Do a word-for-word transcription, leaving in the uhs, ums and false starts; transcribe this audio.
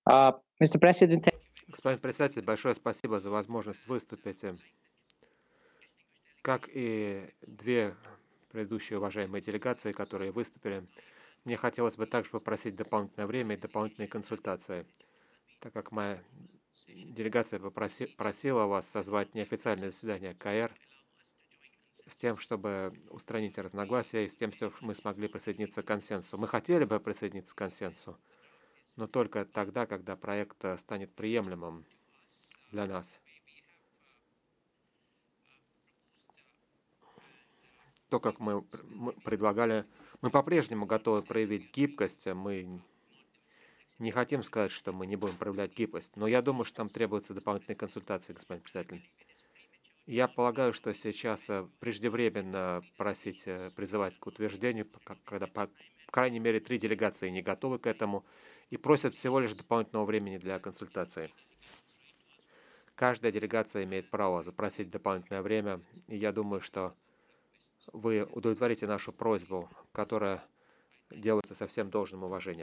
Uh, mister President, thank Господин председатель, большое спасибо за возможность выступить. Э, Как и две предыдущие уважаемые делегации, которые выступили, мне хотелось бы также попросить дополнительное время и дополнительные консультации, так как моя делегация попроси- просила вас созвать неофициальное заседание К Р с тем, чтобы устранить разногласия и с тем, чтобы мы смогли присоединиться к консенсусу. Мы хотели бы присоединиться к консенсусу, но только тогда, когда проект э, станет приемлемым для нас. То, как мы пр- мы предлагали, мы по-прежнему готовы проявить гибкость. а Мы не хотим сказать, что мы не будем проявлять гибкость, но я думаю, что там требуются дополнительные консультации, господин председатель. Я полагаю, что сейчас э, преждевременно просить, э, призывать к утверждению, пока- когда, по по крайней мере, три делегации не готовы к этому и просят всего лишь дополнительного времени для консультации. Каждая делегация имеет право запросить дополнительное время, и я думаю, что вы удовлетворите нашу просьбу, которая делается со всем должным уважением.